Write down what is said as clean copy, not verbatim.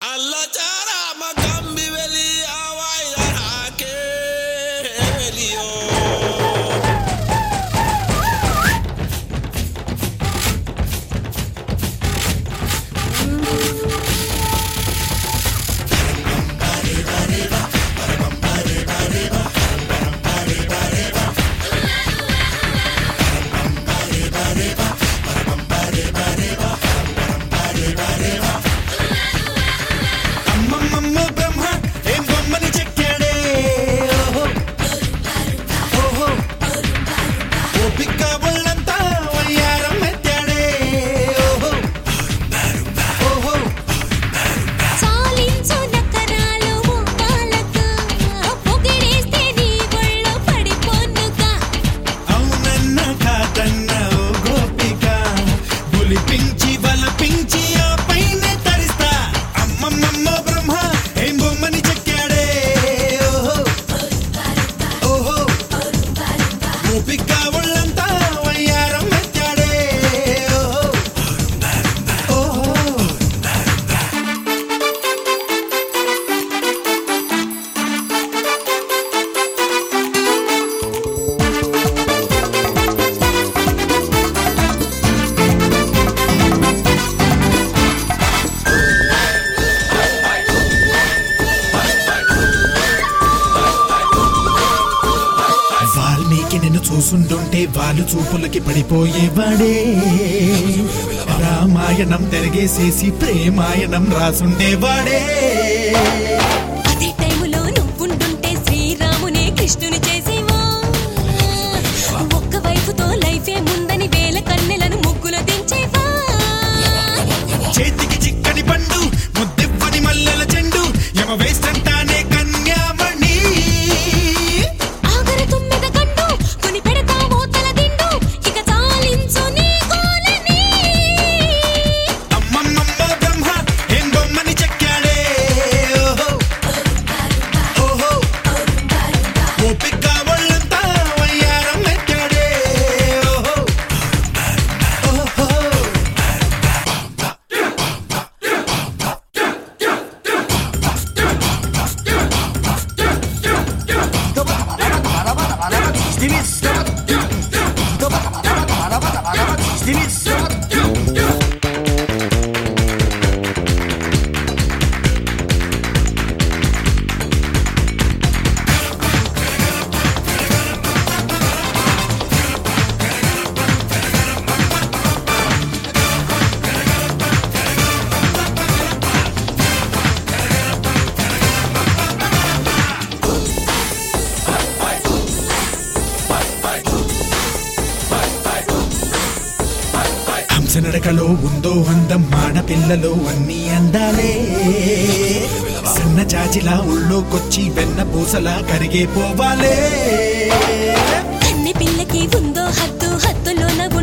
Allacciare ma cambi veli a vai da che velio. నిన్ను చూసుండుంటే వాళ్ళు చూపులకి పడిపోయేవాడే రామాయణం తిరిగేసేసి ప్రేమాయణం రాసుండేవాడే అదే టైములో నువ్వుండుంటే శ్రీరామునే కృష్ణుని చేసేవా ఒక్క వైపుతో లైఫే ముందని వేల కన్నెలను ముగ్గులు దించేవా చేతికి చిక్కని పండు ముద్దెవ్వని మల్లెల చెండు యమ వేస్తంటానే కన్యామణి ఆగర తుమ్మెద గండు కొని పెడతావో తల దిండు ఇక చాలించు నీ గోలని అమ్మమ్మమ్మ బ్రహ్మ ఏం బొమ్మని చెక్కాడే ఓహో ఓపిక ఒళ్ళంతా వయ్యారం ఎక్కాడే ఓహో నడకలో ఉందో అందం మాడపిల్లలో అన్ని అందాలే సన్న చాచిలా ఉళ్ళోకొచ్చి వెన్న పూసలా కరిగే పోవాలే కన్నె పిల్లకి ఉందో హద్దు హద్దులోన